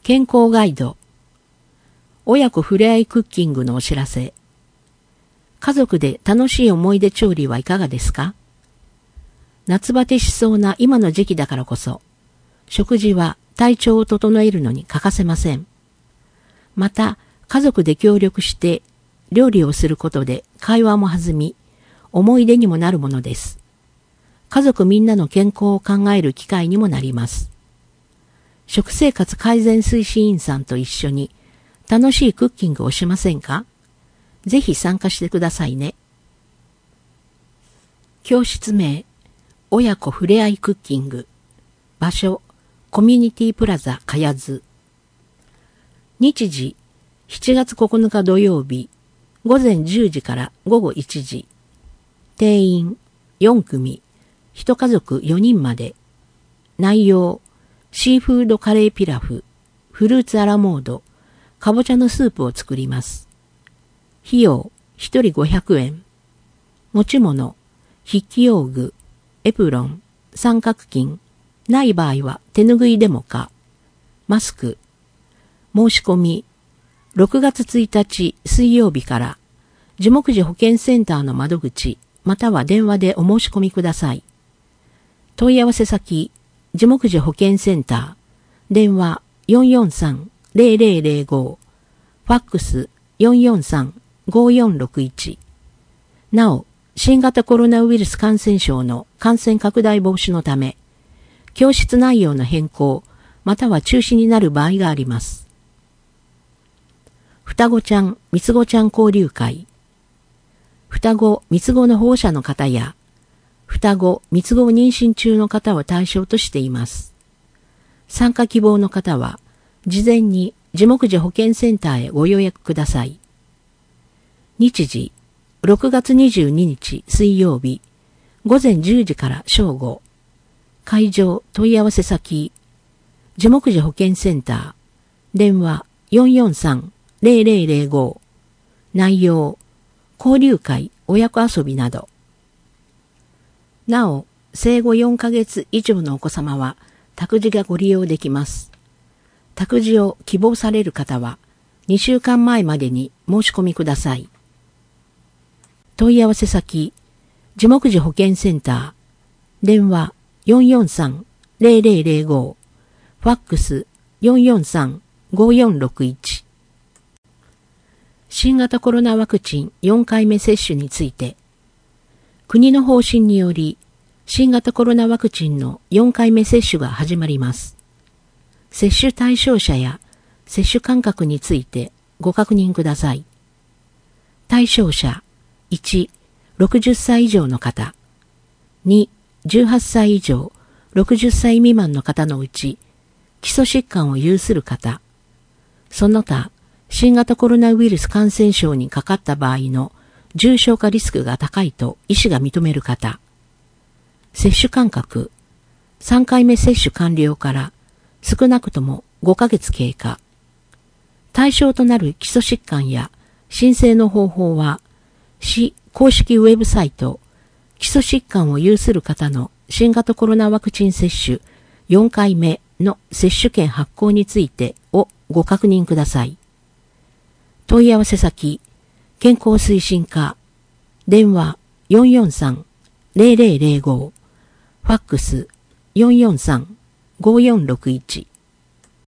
健康ガイド。親子ふれあいクッキングのお知らせ。家族で楽しい思い出調理はいかがですか？夏バテしそうな今の時期だからこそ、食事は体調を整えるのに欠かせません。また、家族で協力して料理をすることで会話も弾み、思い出にもなるものです。家族みんなの健康を考える機会にもなります。食生活改善推進員さんと一緒に楽しいクッキングをしませんか？ぜひ参加してくださいね。教室名、親子ふれあいクッキング。場所、コミュニティプラザかやず。日時、7月9日土曜日、午前10時から午後1時。定員、4組、1家族4人まで。内容、シーフードカレーピラフ、フルーツアラモード、かぼちゃのスープを作ります。費用、1人500円。持ち物、筆記用具、エプロン、三角巾、ない場合は手ぬぐいでもか。マスク。申し込み、6月1日水曜日から樹木寺保健センターの窓口または電話でお申し込みください。問い合わせ先、樹木寺保健センター、電話 443-0005、ファックス 443-5461。なお、新型コロナウイルス感染症の感染拡大防止のため、教室内容の変更、または中止になる場合があります。双子ちゃん、三つ子ちゃん交流会。双子、三つ子の保護者の方や、双子、三つ子を妊娠中の方を対象としています。参加希望の方は、事前に樹木寺保健センターへご予約ください。日時、6月22日水曜日、午前10時から正午。会場問い合わせ先、樹木寺保健センター、電話 443-0005。内容、交流会、親子遊びなど。なお、生後4ヶ月以上のお子様は、託児がご利用できます。託児を希望される方は、2週間前までに申し込みください。問い合わせ先、樹木寺保健センター、電話 443-0005、ファックス 443-5461。新型コロナワクチン4回目接種について、国の方針により、新型コロナワクチンの4回目接種が始まります。接種対象者や接種間隔についてご確認ください。対象者、1、60歳以上の方。2、18歳以上、60歳未満の方のうち、基礎疾患を有する方。その他、新型コロナウイルス感染症にかかった場合の重症化リスクが高いと医師が認める方。接種間隔、3回目接種完了から少なくとも5ヶ月経過。対象となる基礎疾患や申請の方法は、市公式ウェブサイト、基礎疾患を有する方の新型コロナワクチン接種4回目の接種券発行についてをご確認ください。問い合わせ先、健康推進課、電話 443-0005、ファックス 443-5461。